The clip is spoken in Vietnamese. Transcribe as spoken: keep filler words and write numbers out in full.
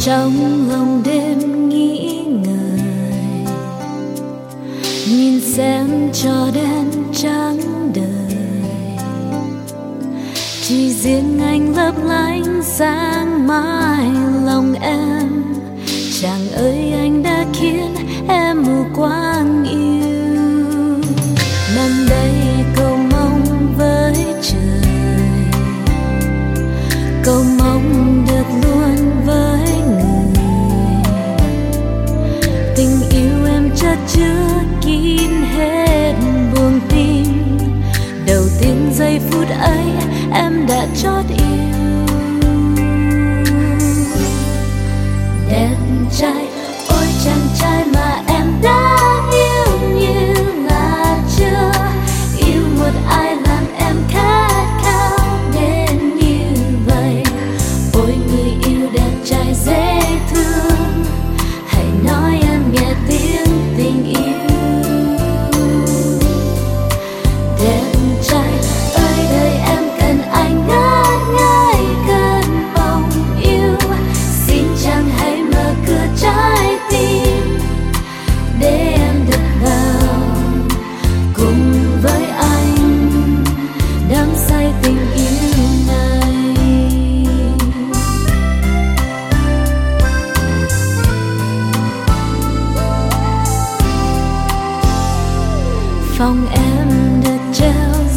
trong lòng đêm nghĩ ngợi, nhìn xem cho đen trắng đời, chỉ riêng anh lấp lánh sáng mãi lòng em. Chàng ơi anh đã khiến em mù quáng yêu, nằm đây cầu mong với trời, cầu mong được luôn với người. Tình yêu em chất chứa kín hết buông tim, đầu tiên giây phút ấy em đã chót yêu. Đẹp trai, ôi chàng trai mà em đã yêu như là chưa yêu một ai làm em khát khao đến như vậy. Ôi người yêu đẹp trai dễ thương, hãy nói em nghe tiếng tình yêu. Đẹp trai ơi đời em cần anh ngất ngây cần bóng yêu, xin chàng hãy mở cửa trái tim để em được vào cùng với anh đắm say tình yêu này. Phòng em được treo